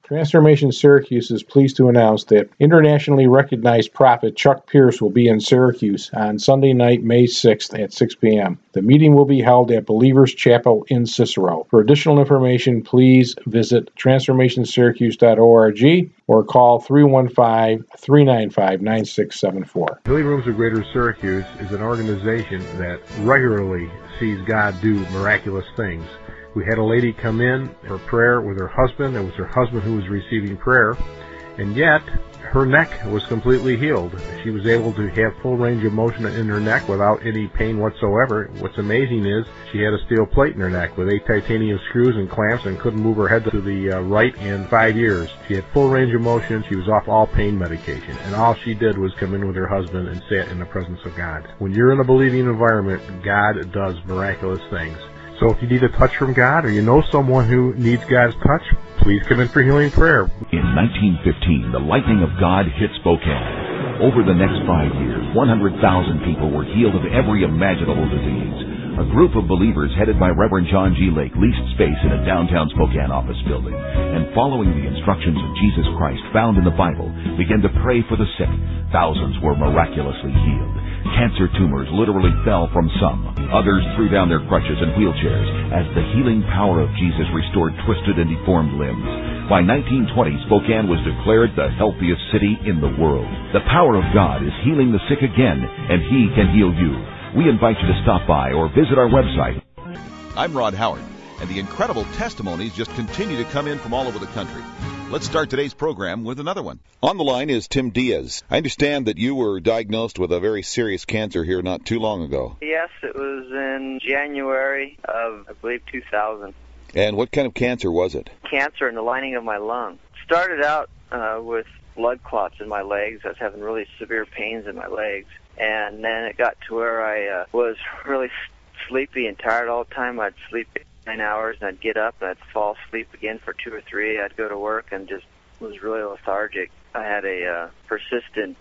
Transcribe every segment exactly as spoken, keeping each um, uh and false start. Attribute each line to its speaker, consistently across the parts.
Speaker 1: Transformation Syracuse is pleased to announce that internationally recognized prophet Chuck Pierce will be in Syracuse on Sunday night, May sixth at six p.m. The meeting will be held at Believers Chapel in Cicero. For additional information, please visit transformation syracuse dot org or call three one five, three nine five, nine six seven four.
Speaker 2: Healing Rooms of Greater Syracuse is an organization that regularly sees God do miraculous things. We had a lady come in for prayer with her husband. It was her husband who was receiving prayer, and yet her neck was completely healed. She was able to have full range of motion in her neck without any pain whatsoever. What's amazing is she had a steel plate in her neck with eight titanium screws and clamps and couldn't move her head to the uh, right in five years. She had full range of motion. She was off all pain medication, and all she did was come in with her husband and sat in the presence of God. When you're in a believing environment, God does miraculous things. So if you need a touch from God, or you know someone who needs God's touch, please come in for healing prayer.
Speaker 3: In nineteen fifteen, the lightning of God hit Spokane. Over the next five years, one hundred thousand people were healed of every imaginable disease. A group of believers headed by Reverend John G. Lake leased space in a downtown Spokane office building, and following the instructions of Jesus Christ found in the Bible, began to pray for the sick. Thousands were miraculously healed. Cancer tumors literally fell from some. Others threw down their crutches and wheelchairs as the healing power of Jesus restored twisted and deformed limbs. By nineteen twenty, Spokane was declared the healthiest city in the world. The power of God is healing the sick again, and He can heal you. We invite you to stop by or visit our website.
Speaker 4: I'm Rod Howard, and the incredible testimonies just continue to come in from all over the country. Let's start today's program with another one. On the line is Tim Diaz. I understand that you were diagnosed with a very serious cancer here not too long ago.
Speaker 5: Yes, it was in January of, I believe, two thousand.
Speaker 4: And what kind of cancer was it?
Speaker 5: Cancer in the lining of my lung. Started out uh, with blood clots in my legs. I was having really severe pains in my legs. And then it got to where I uh, was really sleepy and tired all the time. I'd sleep nine hours, and I'd get up, and I'd fall asleep again for two or three. I'd go to work and just was really lethargic. I had a uh, persistent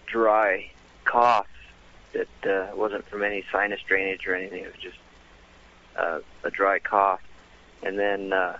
Speaker 5: dry cough that uh, wasn't from any sinus drainage or anything. It was just uh, a dry cough. And then uh,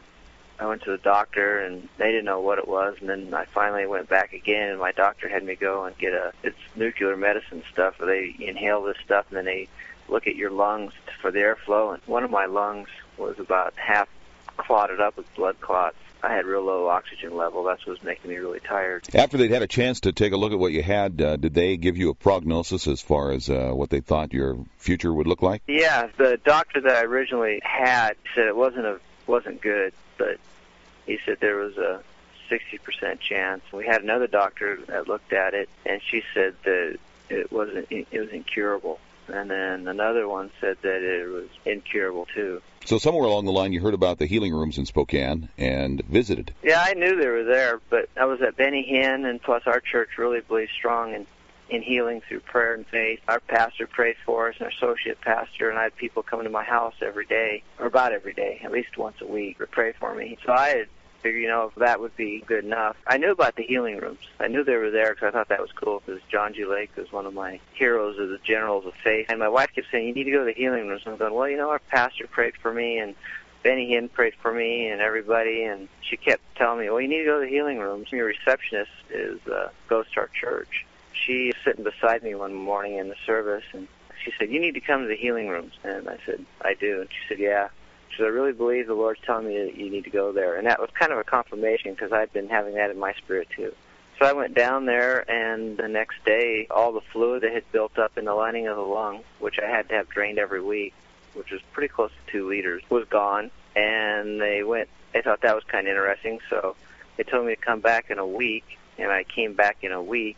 Speaker 5: I went to the doctor, and they didn't know what it was. And then I finally went back again, and my doctor had me go and get a it's nuclear medicine stuff, where they inhale this stuff, and then they look at your lungs for the airflow, and one of my lungs was about half clotted up with blood clots. I had real low oxygen level. That's what was making me really tired.
Speaker 4: After they'd had a chance to take a look at what you had, uh, did they give you a prognosis as far as uh, what they thought your future would look like?
Speaker 5: Yeah, the doctor that I originally had said it wasn't a wasn't good, but he said there was a sixty percent chance. We had another doctor that looked at it, and she said that it wasn't it was incurable. And then another one said that it was incurable, too.
Speaker 4: So somewhere along the line you heard about the healing rooms in Spokane and visited.
Speaker 5: Yeah, I knew they were there, but I was at Benny Hinn, and plus our church really believes strong in, in healing through prayer and faith. Our pastor prayed for us, and our associate pastor, and I had people coming to my house every day, or about every day, at least once a week, to pray for me. So I had figured, you know, if that would be good enough. I knew about the healing rooms. I knew they were there because I thought that was cool, because John G. Lake was one of my heroes of the generals of faith. And my wife kept saying, you need to go to the healing rooms. And I'm going, well, you know, our pastor prayed for me, and Benny Hinn prayed for me, and everybody. And she kept telling me, well, you need to go to the healing rooms. Your receptionist is uh, goes to our church. She was sitting beside me one morning in the service, and she said, you need to come to the healing rooms. And I said, I do. And she said, yeah. She said, I really believe the Lord's telling me that you need to go there. And that was kind of a confirmation, because I'd been having that in my spirit, too. So I went down there, and the next day, all the fluid that had built up in the lining of the lung, which I had to have drained every week, which was pretty close to two liters, was gone. And they went, they thought that was kind of interesting, so they told me to come back in a week, and I came back in a week,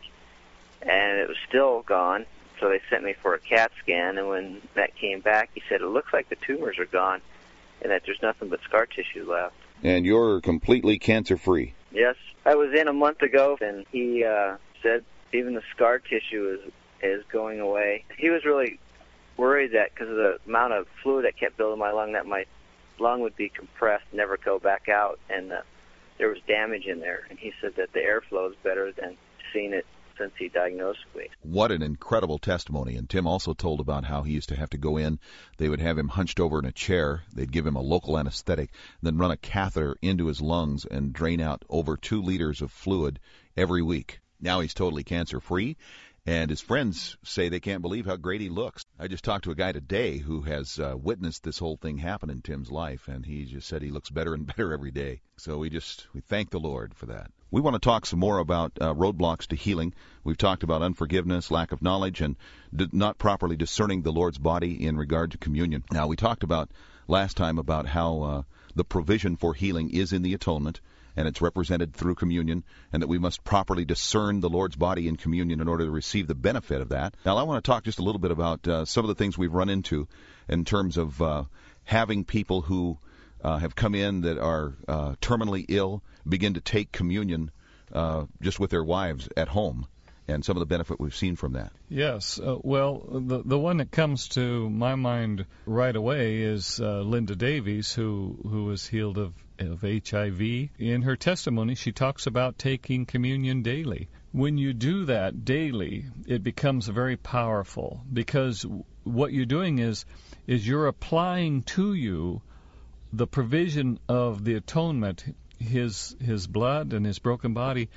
Speaker 5: and it was still gone. So they sent me for a CAT scan, and when that came back, he said, it looks like the tumors are gone, and that there's nothing but scar tissue left.
Speaker 4: And you're completely cancer-free.
Speaker 5: Yes. I was in a month ago, and he uh, said even the scar tissue is is going away. He was really worried that because of the amount of fluid that kept building in my lung, that my lung would be compressed, never go back out, and uh, there was damage in there. And he said that the airflow is better than seeing it since he diagnosed me.
Speaker 4: What an incredible testimony. And Tim also told about how he used to have to go in. They would have him hunched over in a chair. They'd give him a local anesthetic, then run a catheter into his lungs and drain out over two liters of fluid every week. Now he's totally cancer-free, and his friends say they can't believe how great he looks. I just talked to a guy today who has uh, witnessed this whole thing happen in Tim's life, and he just said he looks better and better every day. So we just we thank the Lord for that. We want to talk some more about uh, roadblocks to healing. We've talked about unforgiveness, lack of knowledge, and d- not properly discerning the Lord's body in regard to communion. Now, we talked about last time about how uh, the provision for healing is in the atonement, and it's represented through communion, and that we must properly discern the Lord's body in communion in order to receive the benefit of that. Now, I want to talk just a little bit about uh, some of the things we've run into in terms of uh, having people who uh, have come in that are uh, terminally ill begin to take communion uh, just with their wives at home, and some of the benefit we've seen from that.
Speaker 6: Yes. Uh, well, the the one that comes to my mind right away is uh, Linda Davies, who, who was healed of, of H I V. In her testimony, she talks about taking communion daily. When you do that daily, it becomes very powerful, because what you're doing is is you're applying to you the provision of the atonement, his his blood and his broken body,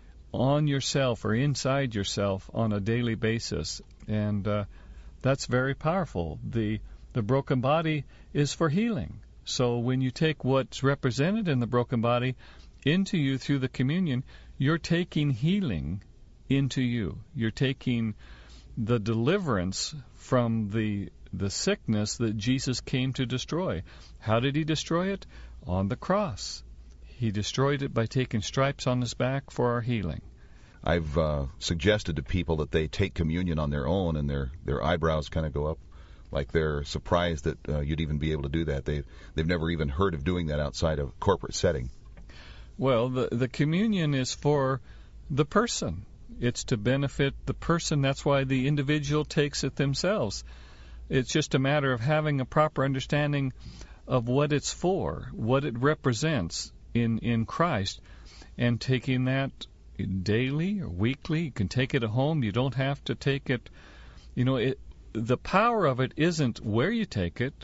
Speaker 6: on yourself or inside yourself on a daily basis, and uh, that's very powerful. The the broken body is for healing. So when you take what's represented in the broken body into you through the communion, you're taking healing into you. You're taking the deliverance from the the sickness that Jesus came to destroy. How did he destroy it? On the cross. He destroyed it by taking stripes on his back for our healing.
Speaker 4: I've uh, suggested to people that they take communion on their own, and their, their eyebrows kind of go up, like they're surprised that uh, you'd even be able to do that. They, they've never even heard of doing that outside of a corporate setting.
Speaker 6: Well, the, the communion is for the person. It's to benefit the person. That's why the individual takes it themselves. It's just a matter of having a proper understanding of what it's for, what it represents in, in Christ, and taking that daily or weekly. You can take it at home. You don't have to take it. You know, it, the power of it isn't where you take it.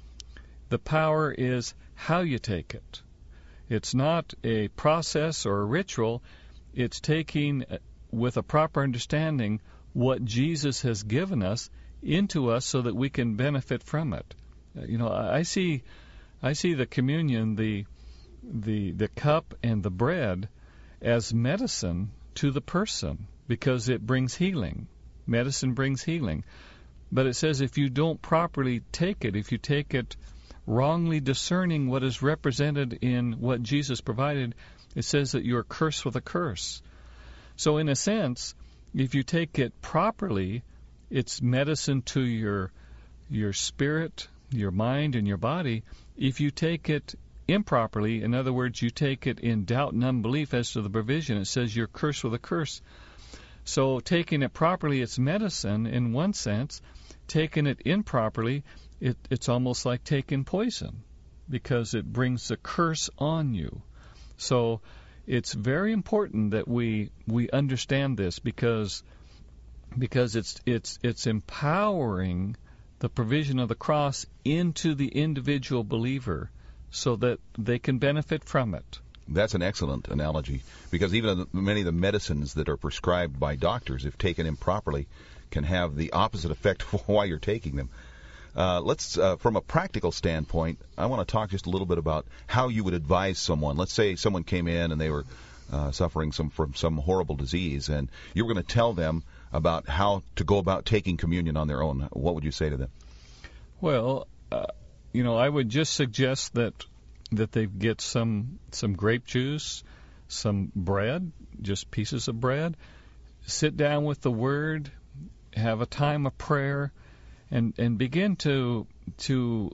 Speaker 6: The power is how you take it. It's not a process or a ritual. It's taking, with a proper understanding, what Jesus has given us into us so that we can benefit from it. You know, I see, I see the communion, the the the cup and the bread, as medicine to the person, because it brings healing. Medicine brings healing. But it says if you don't properly take it, if you take it wrongly discerning what is represented in what Jesus provided, it says that you are cursed with a curse. So in a sense, if you take it properly, it's medicine to your your spirit, your mind, and your body. If you take it improperly, in other words, you take it in doubt and unbelief as to the provision, it says you're cursed with a curse. So taking it properly, it's medicine in one sense. Taking it improperly, it, it's almost like taking poison, because it brings a curse on you. So it's very important that we we understand this, because because it's it's it's empowering the provision of the cross into the individual believer so that they can benefit from it.
Speaker 4: That's an excellent analogy, because even many of the medicines that are prescribed by doctors, if taken improperly, can have the opposite effect while you're taking them. Uh, let's, uh, from a practical standpoint, I want to talk just a little bit about how you would advise someone. Let's say someone came in and they were uh, suffering some from some horrible disease, and you were going to tell them about how to go about taking communion on their own. What would you say to them?
Speaker 6: Well, uh, you know, I would just suggest that that they get some some grape juice, some bread, just pieces of bread, sit down with the Word, have a time of prayer, and and begin to to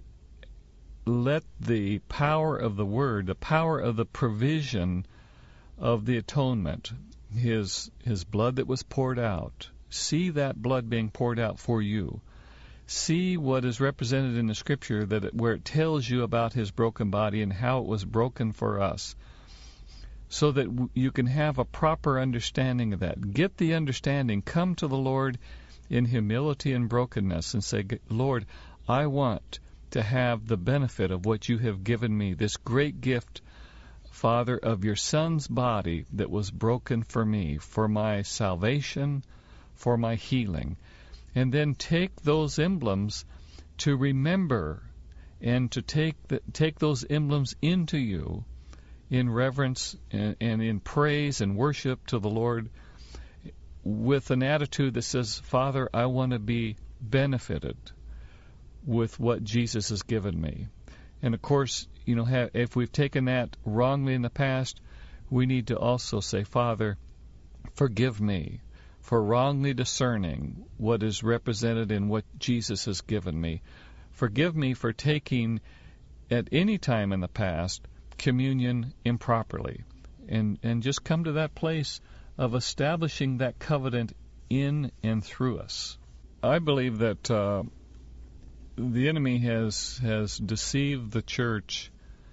Speaker 6: let the power of the Word, the power of the provision of the atonement, his his blood that was poured out, see that blood being poured out for you. See what is represented in the Scripture, that it, where it tells you about his broken body and how it was broken for us. so that w- you can have a proper understanding of that. Get the understanding. Come to the Lord in humility and brokenness and say, Lord, I want to have the benefit of what you have given me, this great gift, Father, of your Son's body that was broken for me, for my salvation, for my healing. And then take those emblems to remember and to take the, take those emblems into you in reverence and, and in praise and worship to the Lord with an attitude that says, Father, I want to be benefited with what Jesus has given me. And of course, you know, have, if we've taken that wrongly in the past, we need to also say, Father, forgive me for wrongly discerning what is represented in what Jesus has given me. Forgive me for taking, at any time in the past, communion improperly. And, and just come to that place of establishing that covenant in and through us. I believe that uh, the enemy has has deceived the church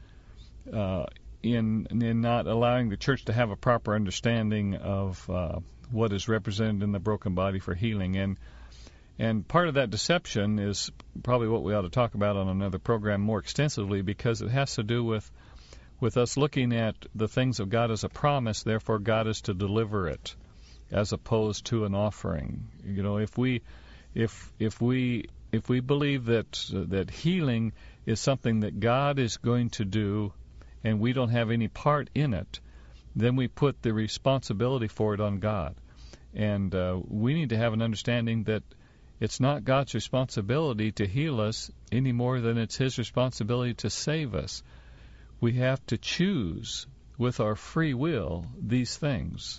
Speaker 6: uh, in in not allowing the church to have a proper understanding of uh, what is represented in the broken body for healing. And and part of that deception is probably what we ought to talk about on another program more extensively, because it has to do with with us looking at the things of God as a promise, therefore God is to deliver it, as opposed to an offering. You know, if we if if we if we believe that uh, that healing is something that God is going to do and we don't have any part in it, then we put the responsibility for it on God. And uh, we need to have an understanding that it's not God's responsibility to heal us any more than it's His responsibility to save us. We have to choose with our free will these things.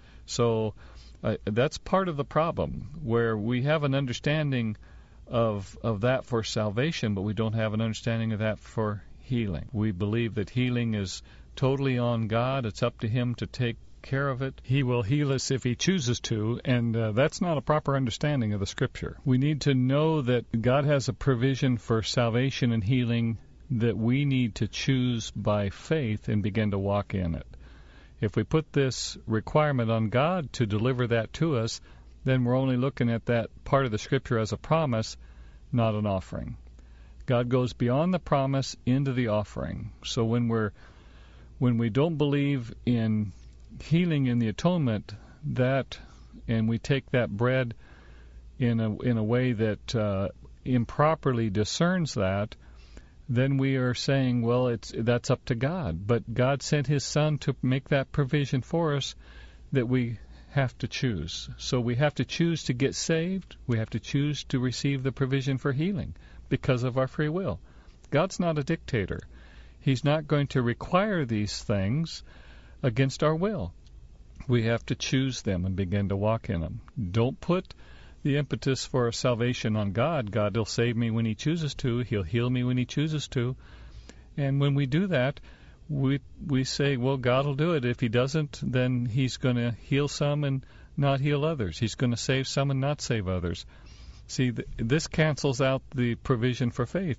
Speaker 6: So uh, that's part of the problem, where we have an understanding of of that for salvation, but we don't have an understanding of that for healing. We believe that healing is totally on God. It's up to Him to take care of it. He will heal us if He chooses to, and uh, that's not a proper understanding of the Scripture. We need to know that God has a provision for salvation and healing that we need to choose by faith and begin to walk in it. If we put this requirement on God to deliver that to us, then we're only looking at that part of the Scripture as a promise, not an offering. God goes beyond the promise into the offering. So when we're when we don't believe in healing in the atonement, that and we take that bread in a in a way that uh, improperly discerns that, then we are saying, well, it's that's up to God. But God sent His Son to make that provision for us that we have to choose. So we have to choose to get saved. We have to choose to receive the provision for healing because of our free will. God's not a dictator. He's not going to require these things against our will. We have to choose them and begin to walk in them. Don't put the impetus for salvation on God. God will save me when He chooses to. He'll heal me when He chooses to. And when we do that, we we say, well, God will do it. If He doesn't, then He's going to heal some and not heal others. He's going to save some and not save others. See, th- this cancels out the provision for faith.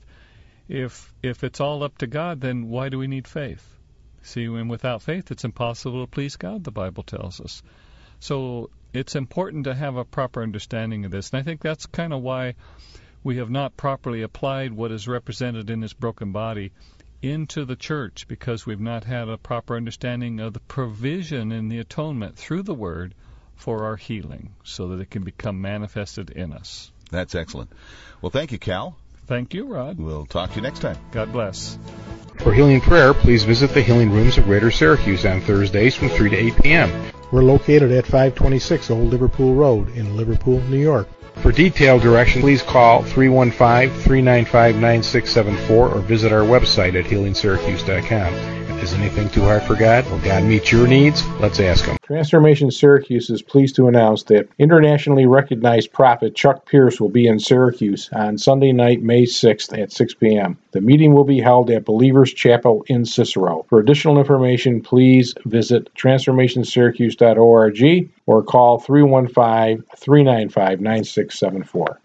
Speaker 6: If if it's all up to God, then why do we need faith? See, when without faith, it's impossible to please God, the Bible tells us. So it's important to have a proper understanding of this. And I think that's kind of why we have not properly applied what is represented in this broken body into the church, because we've not had a proper understanding of the provision in the atonement through the Word for our healing, so that it can become manifested in us.
Speaker 4: That's excellent. Well, thank you, Cal.
Speaker 6: Thank you, Rod.
Speaker 4: We'll talk to you next time.
Speaker 6: God bless.
Speaker 2: For healing prayer, please visit the Healing Rooms of Greater Syracuse on Thursdays from three to eight p.m.
Speaker 1: We're located at five twenty-six Old Liverpool Road in Liverpool, New York.
Speaker 2: For detailed direction, please call three one five, three nine five, nine six seven four or visit our website at healing syracuse dot com. Is anything too hard for God? Will God meet your needs? Let's ask Him.
Speaker 1: Transformation Syracuse is pleased to announce that internationally recognized prophet Chuck Pierce will be in Syracuse on Sunday night, May sixth at six p.m. The meeting will be held at Believers Chapel in Cicero. For additional information, please visit transformation syracuse dot org or call three one five, three nine five, nine six seven four.